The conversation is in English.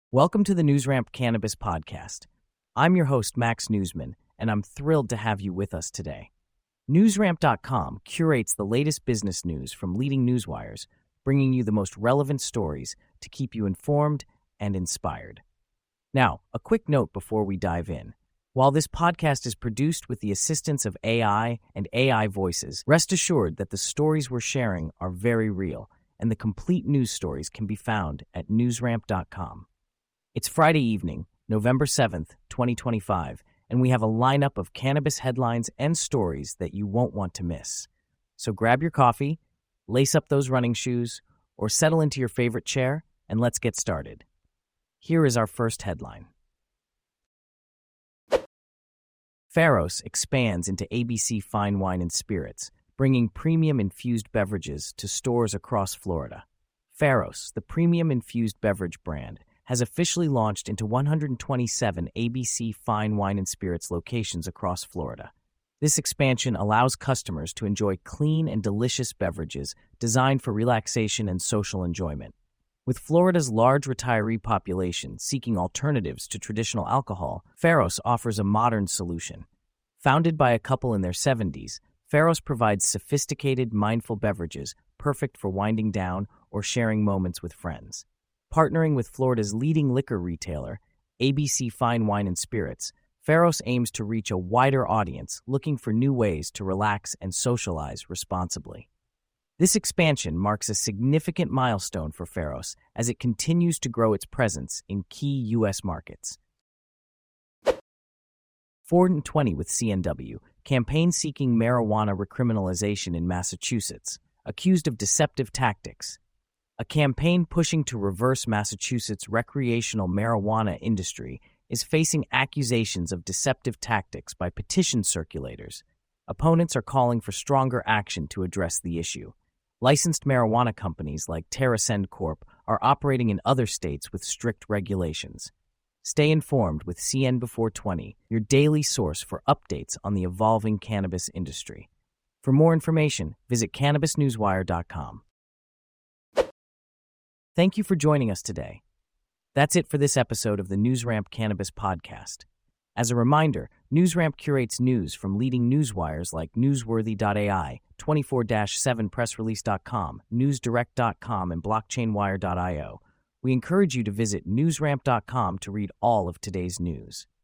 Welcome to the NewsRamp Cannabis Podcast. I'm your host, Max Newsman, and I'm thrilled to have you with us today. NewsRamp.com curates the latest business news from leading newswires, bringing you the most relevant stories to keep you informed and inspired. Now, a quick note before we dive in. While this podcast is produced with the assistance of AI and AI voices, rest assured that the stories we're sharing are very real, and the complete news stories can be found at NewsRamp.com. It's Friday evening, November 7th, 2025, and we have a lineup of cannabis headlines and stories that you won't want to miss. So grab your coffee, lace up those running shoes, or settle into your favorite chair, and let's get started. Here is our first headline. Pharos expands into ABC Fine Wine and Spirits, bringing premium infused beverages to stores across Florida. Pharos, the premium infused beverage brand, has officially launched into 127 ABC Fine Wine and Spirits locations across Florida. This expansion allows customers to enjoy clean and delicious beverages designed for relaxation and social enjoyment. With Florida's large retiree population seeking alternatives to traditional alcohol, Pharos offers a modern solution. Founded by a couple in their 70s, Pharos provides sophisticated, mindful beverages perfect for winding down or sharing moments with friends. Partnering with Florida's leading liquor retailer, ABC Fine Wine and Spirits, Pharos aims to reach a wider audience looking for new ways to relax and socialize responsibly. This expansion marks a significant milestone for Pharos as it continues to grow its presence in key U.S. markets. 420 with CNW, campaign seeking marijuana recriminalization in Massachusetts, accused of deceptive tactics. A campaign pushing to reverse Massachusetts' recreational marijuana industry is facing accusations of deceptive tactics by petition circulators. Opponents are calling for stronger action to address the issue. Licensed marijuana companies like TerraSend Corp. Are operating in other states with strict regulations. Stay informed with CN Before 20, your daily source for updates on the evolving cannabis industry. For more information, visit CannabisNewsWire.com. Thank you for joining us today. That's it for this episode of the NewsRamp Cannabis Podcast. As a reminder, NewsRamp curates news from leading newswires like Newsworthy.ai, 24/7pressrelease.com, NewsDirect.com, and BlockchainWire.io. We encourage you to visit NewsRamp.com to read all of today's news.